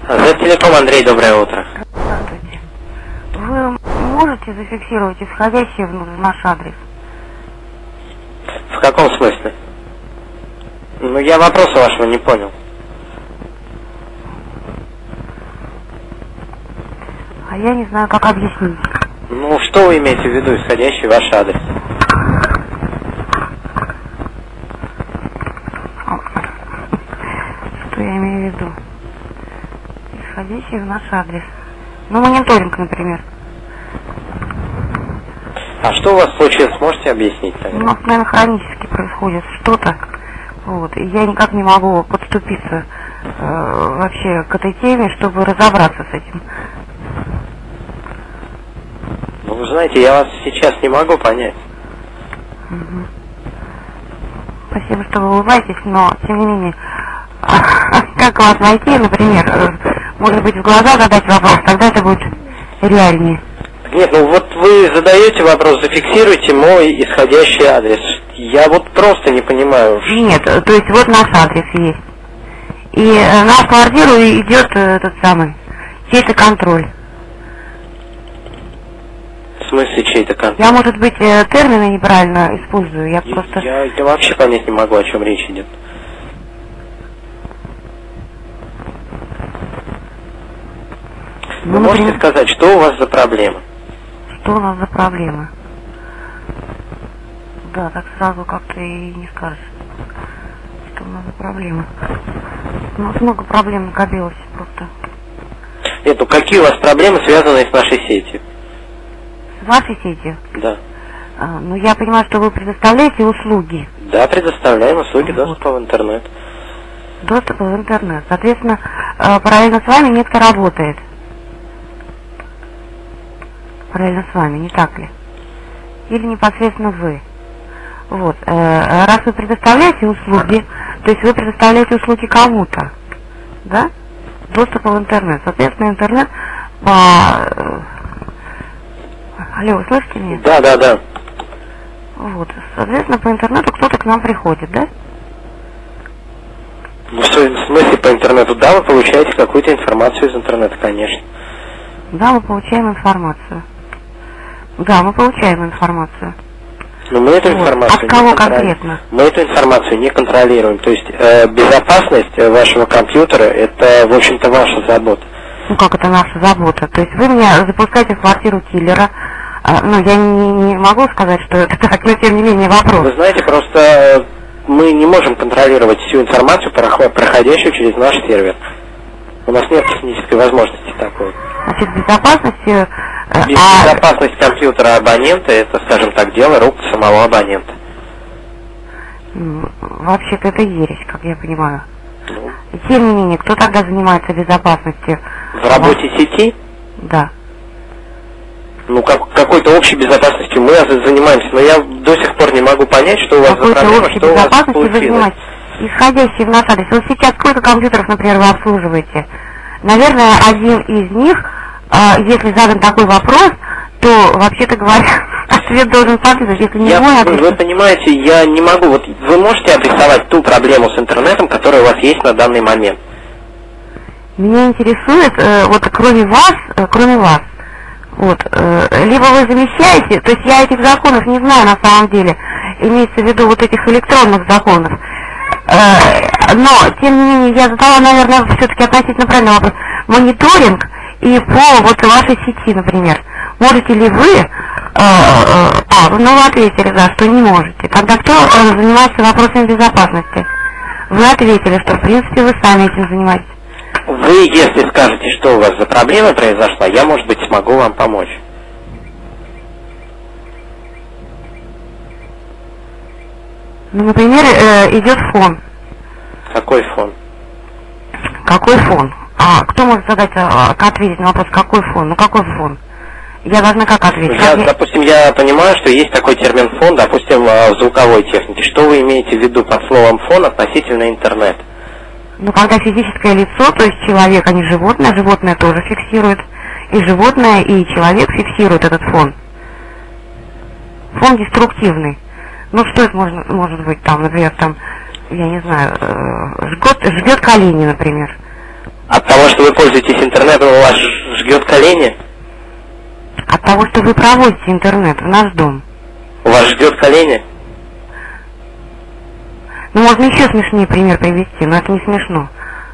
Телеком, Андрей, доброе утро. Здравствуйте. Вы можете зафиксировать исходящие в наш адрес? В каком смысле? Ну, я вопроса вашего не понял. А я не знаю, как объяснить. Ну, что вы имеете в виду, исходящий ваш адрес? Что я имею в виду? Исходящий в наш адрес. Ну, мониторинг, например. А что у вас случилось, можете объяснить? У нас, наверное, хронически происходит что-то. Вот, и я никак не могу подступиться вообще к этой теме, чтобы разобраться с этим. Ну, вы знаете, я вас сейчас не могу понять. Угу. Спасибо, что вы улыбаетесь, но, тем не менее, как вас найти, например, может быть, в глаза задать вопрос, тогда это будет реальнее. Нет, ну вот вы задаете вопрос, зафиксируйте мой исходящий адрес. Я вот просто не понимаю. Нет, то есть вот наш адрес есть. И на квартиру идет этот самый, чей-то контроль. В смысле чей-то контроль? Я, может быть, термины неправильно использую, я просто... Я вообще понять не могу, о чем речь идет. Вы можете сказать, что у вас за проблема? Что у нас за проблема? Да, так сразу как-то и не скажешь. Что у нас за проблема? У нас много проблем накопилось просто. Нет, ну какие у вас проблемы, связанные с нашей сетью? С вашей сетью? Да. Ну, я понимаю, что вы предоставляете услуги. Да, предоставляем услуги доступа в интернет. Доступа в интернет. Соответственно, параллельно с вами нетка работает. Параллельно с вами, не так ли? Или непосредственно вы? Вот. Раз вы предоставляете услуги, то есть вы предоставляете услуги кому-то, да? Доступа в интернет. Соответственно, интернет по... Алло, вы слышите меня? Да. Вот. Соответственно, по интернету кто-то к нам приходит, да? Ну, в смысле по интернету? Да, вы получаете какую-то информацию из интернета, конечно. Да, мы получаем информацию. Да, мы получаем информацию. Но мы эту информацию от кого конкретно? Мы эту информацию не контролируем. То есть безопасность вашего компьютера – это, в общем-то, ваша забота. Ну как это наша забота? То есть вы меня запускаете в квартиру киллера. Ну, я не могу сказать, что это так, но тем не менее вопрос. Вы знаете, просто мы не можем контролировать всю информацию, проходящую через наш сервер. У нас нет технической возможности такой. Значит, безопасность... Безопасность компьютера абонента – это, скажем так, дело рук самого абонента. Вообще-то это ересь, как я понимаю. И тем не менее, кто тогда занимается безопасностью? В работе сети? Да. Ну, какой-то общей безопасностью мы занимаемся, но я до сих пор не могу понять, что у вас за проблема, что у вас получилось. Исходящий в наш адрес. Вот сейчас сколько компьютеров, например, вы обслуживаете? Наверное, один из них, если задан такой вопрос, то, вообще-то говоря, ответ должен последовать, если не мой ответ. Вы понимаете, я не могу. Вот вы можете обрисовать ту проблему с интернетом, которая у вас есть на данный момент? Меня интересует, вот кроме вас, вот, либо вы замещаете, то есть я этих законов не знаю на самом деле, имеется в виду вот этих электронных законов, но, тем не менее, я задала, наверное, все-таки относительно правильный вопрос, мониторинг и по вот вашей сети, например, можете ли вы, ну вы ответили, да, что не можете, тогда кто занимается вопросами безопасности? Вы ответили, что в принципе вы сами этим занимаетесь. Вы, если скажете, что у вас за проблема произошла, я, может быть, смогу вам помочь. Ну, например, идет фон. Какой фон? Какой фон? Кто может задать, ответить на вопрос, какой фон? Ну, какой фон? Я должна как ответить? Допустим, я понимаю, что есть такой термин фон, допустим, в звуковой технике. Что вы имеете в виду под словом фон относительно интернета? Ну, когда физическое лицо, то есть человек, а не животное, животное тоже фиксирует. И животное, и человек фиксирует этот фон. Фон деструктивный. Ну, что это может быть там, например, там, я не знаю, жгет колени, например. От того, что вы пользуетесь интернетом, у вас жгет колени? От того, что вы проводите интернет в наш дом. У вас жгет колени? Ну, можно еще смешнее пример привести, но это не смешно.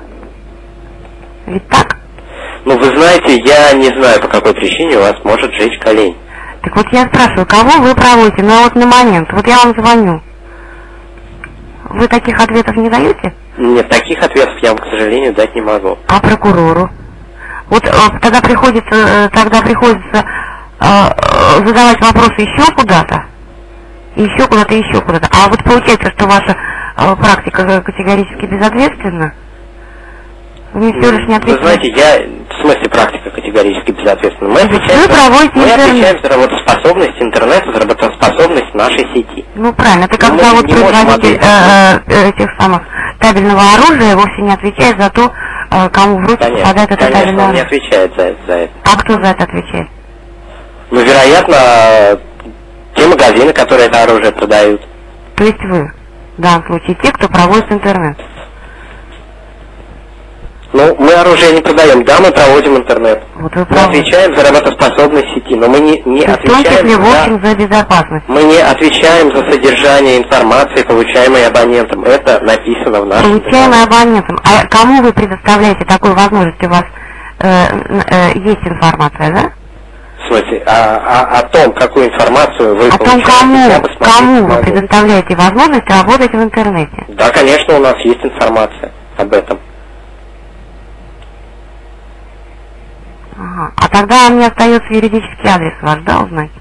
Ведь так? Ну, вы знаете, я не знаю, по какой причине у вас может жечь колень. Так вот я спрашиваю, кого вы проводите? Ну, вот на момент, вот я вам звоню. Вы таких ответов не даете? Нет, таких ответов я вам, к сожалению, дать не могу. А прокурору? Вот тогда приходится задавать вопросы еще куда-то, еще куда-то, еще куда-то. А вот получается, что ваша практика категорически безответственна? Вы мне все лишь не ответили. Вы знаете, в смысле практика категорически безответственна. Мы отвечаем за работоспособность интернета, за работоспособность нашей сети. Ну правильно, это как зовут производитель этих самых табельного оружия, вовсе не отвечает за то, кому в руки попадает это табельное оружие. Он не отвечает за это. А кто за это отвечает? Ну, вероятно, те магазины, которые это оружие продают. То есть вы, в данном случае, те, кто проводит интернет? Ну, мы оружие не продаем, да, мы проводим интернет. Вот мы отвечаем за работоспособность сети, но мы не отвечаем за безопасность. Мы не отвечаем за содержание информации, получаемой абонентом. Это написано в нашем договоре. Получаемой абонентом. А кому вы предоставляете такую возможность? У вас есть информация, да? В смысле, о том, какую информацию вы получаете? О том, кому вы предоставляете возможность работать в интернете? Да, конечно, у нас есть информация об этом. Ага. А тогда мне остается юридический адрес ваш, да, узнать?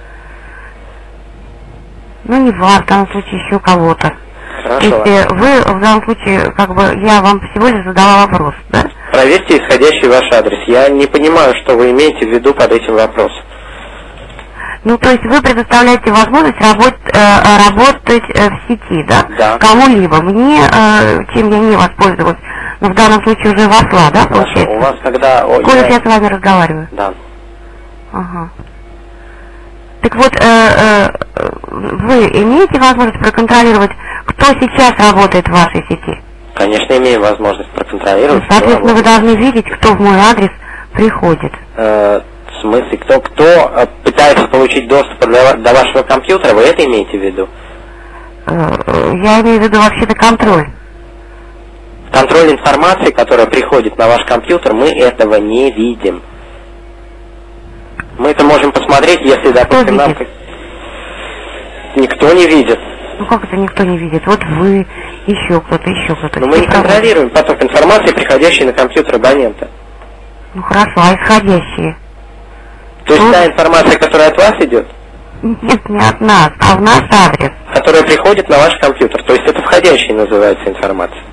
Ну, не вас, в данном случае еще кого-то. Хорошо. То есть вы, в данном случае, как бы, я вам всего лишь задала вопрос, да? Проверьте исходящий ваш адрес. Я не понимаю, что вы имеете в виду под этим вопросом. Ну, то есть вы предоставляете возможность работать в сети, да? Да. Кому-либо. Мне, чем я не воспользовалась, но в данном случае уже вошла, да, получается? У вас тогда... Сколько я с вами разговариваю? Да. Ага. Так вот, вы имеете возможность проконтролировать, кто сейчас работает в вашей сети? Конечно, имею возможность проконтролировать. Соответственно, вы должны видеть, кто в мой адрес приходит. В смысле, кто пытается получить доступ до вашего компьютера, вы это имеете в виду? Я имею в виду вообще-то контроль. Контроль информации, которая приходит на ваш компьютер, мы этого не видим. Мы это можем посмотреть, если, допустим, нам... Никто не видит. Ну как это никто не видит? Вот вы, еще кто-то. Но мы не контролируем поток информации, приходящий на компьютер абонента. Ну хорошо, а исходящие? То есть та информация, которая от вас идет? Нет, не от нас, а в наш адрес. Которая приходит на ваш компьютер. То есть это входящая называется информация.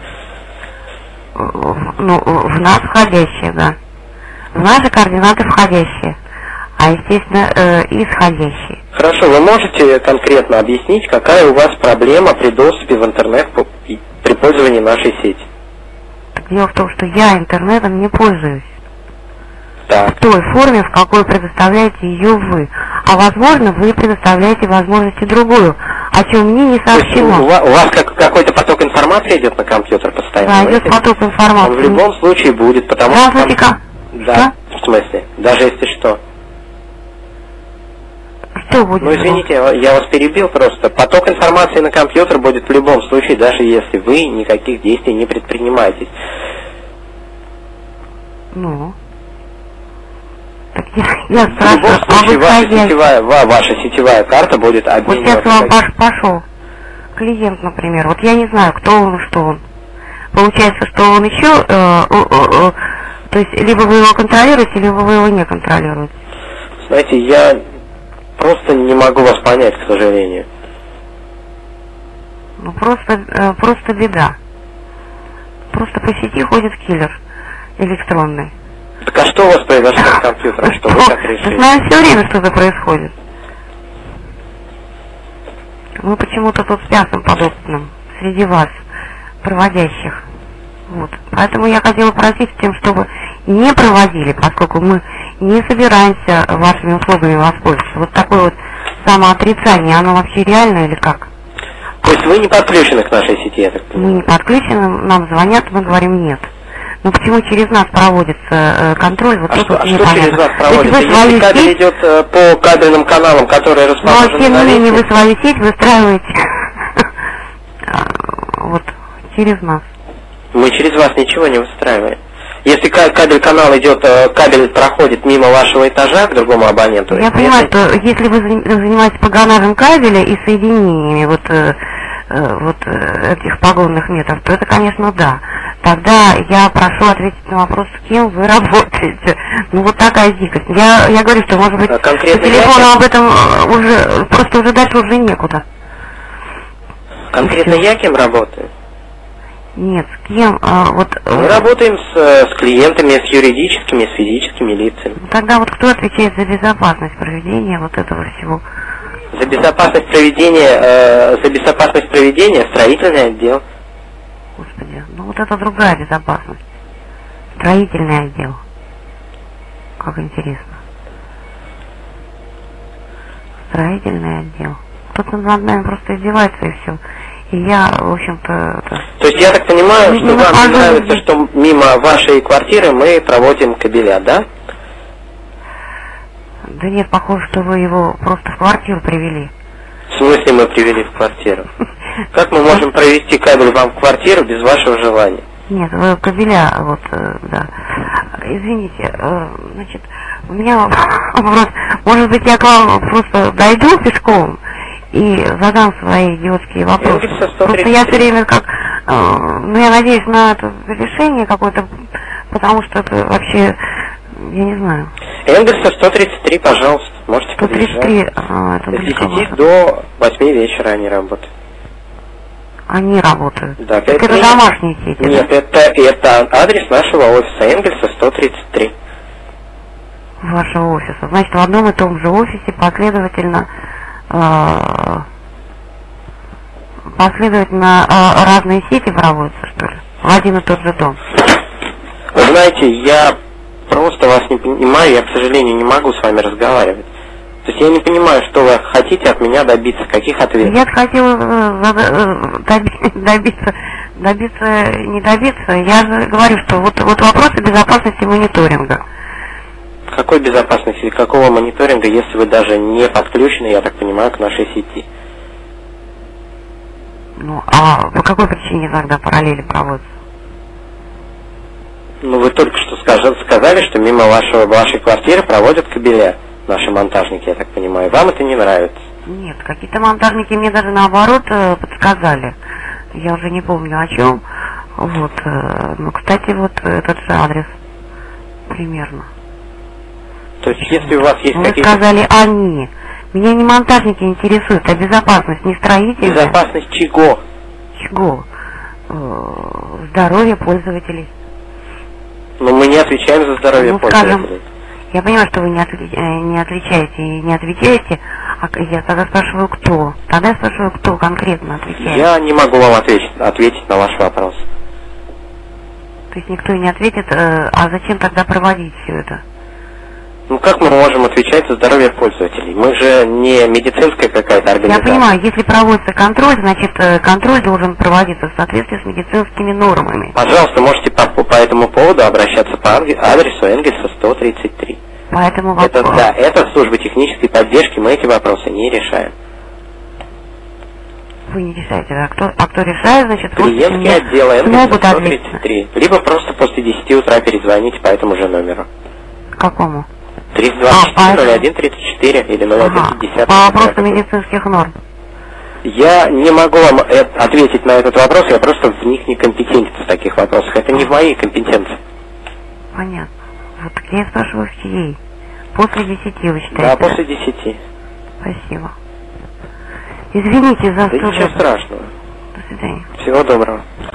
Ну, в нас входящие, да. В наши координаты входящие, а, естественно, исходящие. Хорошо, вы можете конкретно объяснить, какая у вас проблема при доступе в интернет при пользовании нашей сети? Дело в том, что я интернетом не пользуюсь. Да. В той форме, в какой предоставляете ее вы. А возможно, вы предоставляете возможности другую, о чем мне не сообщено. У вас какой-то поток информации идет на компьютер постоянно? Да, идет поток информации. Он в любом случае будет, потому что... Да, в смысле? Даже если что? Что будет? Ну, извините, я вас перебил просто. Поток информации на компьютер будет в любом случае, даже если вы никаких действий не предпринимаете. Ну... Я в любом случае ваша сетевая карта будет обмениваться. Вот сейчас вам пошел клиент, например. Вот я не знаю, кто он и что он. Получается, что он еще... то есть, либо вы его контролируете, либо вы его не контролируете. Знаете, я просто не могу вас понять, к сожалению. Ну, просто беда. Просто по сети ходит киллер электронный. Так а что у вас произошло с компьютером, что вы так решили? С нами все время что-то происходит. Мы почему-то тут с мясом подобным среди вас, проводящих. Вот. Поэтому я хотела просить тем, чтобы не проводили, поскольку мы не собираемся вашими услугами воспользоваться. Вот такое вот самоотрицание, оно вообще реально или как? То есть вы не подключены к нашей сети, я так понимаю? Мы не подключены, нам звонят, мы говорим нет. Ну почему через нас проводится контроль? Вот что через вас проводится? Если кабель сеть... идет по кабельным каналам, которые расположены но тем на не менее линии. вы свою сеть выстраиваете вот через нас. Мы через вас ничего не выстраиваем. Если кабель-канал идет, кабель проходит мимо вашего этажа к другому абоненту. Я понимаю, что если вы занимаетесь погонажем кабеля и соединениями этих погонных метров, то это, конечно, да. Тогда я прошу ответить на вопрос, с кем вы работаете. Ну вот такая дикость. Я говорю, что может быть по телефону об этом уже дальше уже некуда. Конкретно я кем работаю? Нет, с кем? Мы работаем с клиентами, с юридическими, с физическими лицами. Тогда вот кто отвечает за безопасность проведения вот этого всего? За безопасность проведения строительный отдел. Господи, ну вот это другая безопасность. Строительный отдел. Как интересно. Строительный отдел. Кто-то над нами просто издевается и все. И я, в общем-то... То есть я так понимаю, что вам не нравится, что мимо вашей квартиры мы проводим кабеля, да? Да нет, похоже, что вы его просто в квартиру привели. В смысле мы привели в квартиру? Как мы можем провести кабель вам в квартиру без вашего желания? Нет, вы кабеля, вот, да. Извините, значит, у меня вопрос, может быть, я к вам просто дойду пешком и задам свои идиотские вопросы. Просто я все время как, ну, я надеюсь на это решение какое-то, потому что это вообще, я не знаю. Энгельса 133, пожалуйста, можете 133, это с 10 до 8 вечера они работают. Они работают? Да, так это домашние сети? Нет, да? это адрес нашего офиса, Энгельса 133. Вашего офиса. Значит, в одном и том же офисе последовательно разные сети проводятся, что ли? В один и тот же дом. Вы знаете, я просто вас не понимаю, я, к сожалению, не могу с вами разговаривать. То есть я не понимаю, что вы хотите от меня добиться, каких ответов. Я хотела добиться, не добиться. Я же говорю, что вот вопросы безопасности мониторинга. Какой безопасности, какого мониторинга, если вы даже не подключены, я так понимаю, к нашей сети? Ну, а по какой причине тогда параллели проводятся? Ну, вы только что сказали, что мимо вашей квартиры проводят кабеля. Наши монтажники, я так понимаю. Вам это не нравится? Нет, какие-то монтажники мне даже наоборот подсказали. Я уже не помню о чем. Вот. Ну, кстати, вот этот же адрес. Примерно. То есть, если у вас есть какие-то... Вы сказали они. Меня не монтажники интересуют, а безопасность, не строительная. Безопасность чего? Чего? Здоровье пользователей. Но мы не отвечаем за здоровье пользователей. Я понимаю, что вы не отвечаете и не отвечаете, а я тогда спрашиваю, кто? Тогда я спрашиваю, кто конкретно отвечает. Я не могу вам ответить на ваш вопрос. То есть никто не ответит, а зачем тогда проводить все это? Ну как мы можем отвечать за здоровье пользователей? Мы же не медицинская какая-то организация. Я понимаю, если проводится контроль, значит контроль должен проводиться в соответствии с медицинскими нормами. Пожалуйста, можете по этому поводу обращаться по адресу Энгельса 133. Поэтому вопрос... Это служба технической поддержки, мы эти вопросы не решаем. Вы не решаете, а кто решает, значит... Клиентский отдел Энгельса 133. Либо просто после 10 утра перезвоните по этому же номеру. Какому? 324-01-34 или 01-50. По вопросу медицинских норм. Я не могу вам ответить на этот вопрос, я просто в них не компетентен в таких вопросах. Это не в моей компетенции. Понятно. Вот я спрашиваю, в чьей? После 10 вы считаете? Да, после 10. Спасибо. Извините за... Да ничего страшного. До свидания. Всего доброго.